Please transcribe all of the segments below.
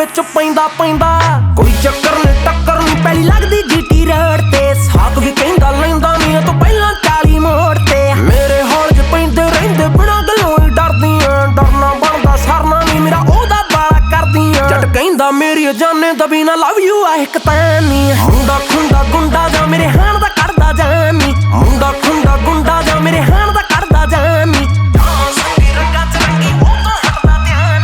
विच पैंदा पैंदा कोई चक्कर नहीं टक्कर नहीं पहली लगदी जीटी रोड ते साथ भी कहंदा लैंदा नहीं तो पहला 40 मोड़ ते मेरे हौल च पैंदे रहिंदे बिना गल्लों ही डरदियां डरना बनदा सरना नहीं मेरा ओहदा बाला करदियां जट कहंदा मेरी जाने दा बिना लव यू आ इक तानी मुंडा खुंडा गुंडा जा मेरे हाण दा करदा जानी मुंडा खुंडा गुंडा जा मेरे हाण दा करदा जानी संगी रंगा च रंगी ओ तो हटदा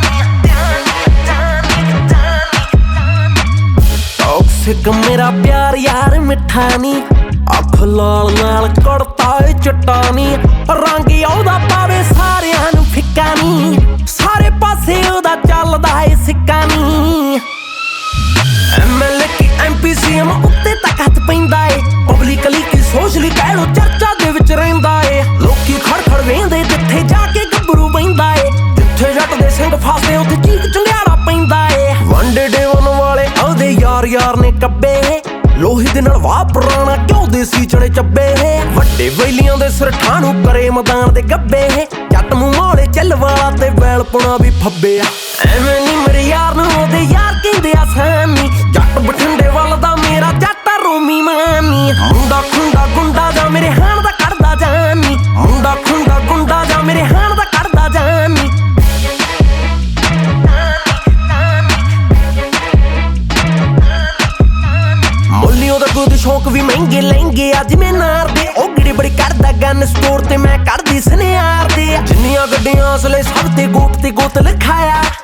टॉक्सिक मेरा प्यार यार मिठा नी अख लाल नाल कड़ता ए चिट्टा नी रंग ओहदा पावे सारियां नूं फिक्का नी सारे पासे ओहदा चलदा ए सिक्का नी MLA की MP CM उत्ते तक हथ पैंदा ए पब्लिकली की सोशली कह लो चर्चा दे विच रहिंदा ए लोकी खड़ खड़ वेंदे जिथे जाके गब्बरू बहिंदा ए जिथे जट दे सिंह फासे उत्थे चीक चंगियाड़ा पैंदा ए वनडे डेवन वाले ओहदे यार यार ने कब्बे लोही दे नाल वाह पुराना क्यों देसी चढ़े चब्बे वड्डे वैलियां दे सिर ठाणू करे मैदान दे गब्बे जट मूंह मोले चल वाला ते वैल पुणा भी फब्बे एवें नी मेरे यार नूं ओहदे यार कहंदे आसानी जट बठिंडे वाल दा मेरा जट रोमी मानी मुंडा खुंडा गुंडा जा मेरे हाण दा करदा जानी मुंडा खुंडा गुंडा जा मेरे हाण दा करदा जानी मोलियों दा खुद शौक भी महंगे लहंगे अज मैं नार दे ओ गिड़ी बड़ी करदा गन स्टोर ते मैं करदी सनियार दे जिन्नियां गड्डियां असले सब ते गोप ते गोत लिखाया